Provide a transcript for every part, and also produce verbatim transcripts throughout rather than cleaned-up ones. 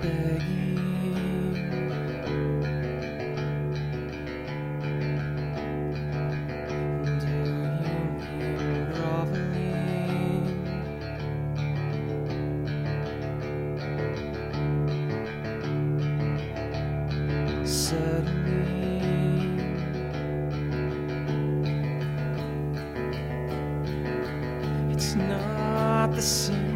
It's not the same.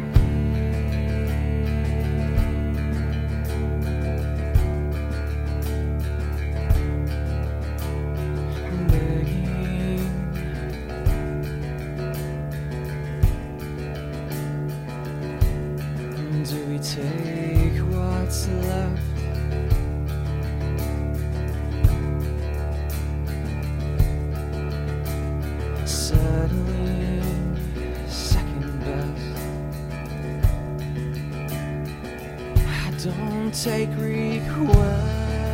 I'm begging. Do we take what's left? Suddenly, second best. I don't take requests.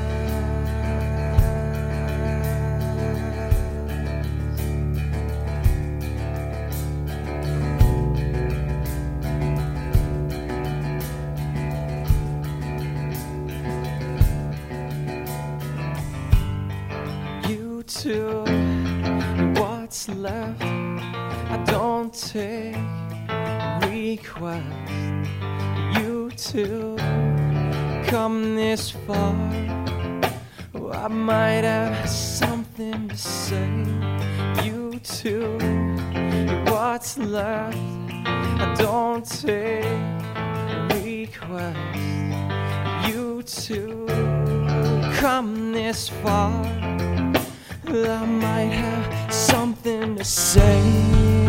You too. What's left? I don't take requests. You too come this far. Oh, I might have something to say. You too. What's left? I don't take requests. You too come this far. I might have something to say.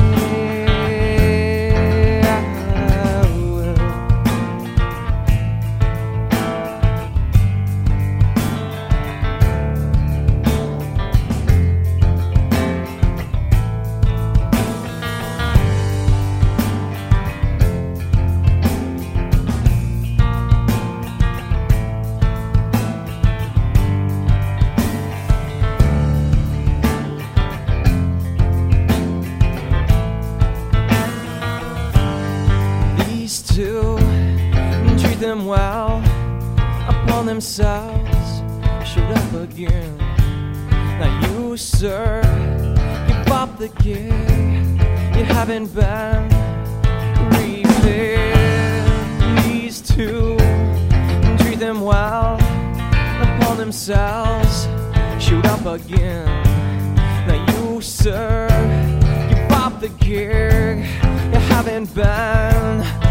To treat them well upon themselves, showed up again. Now you, sir, give up the gig. You haven't been repaired. These two treat them well upon themselves, showed up again. Now you, sir, give up the gig. You haven't been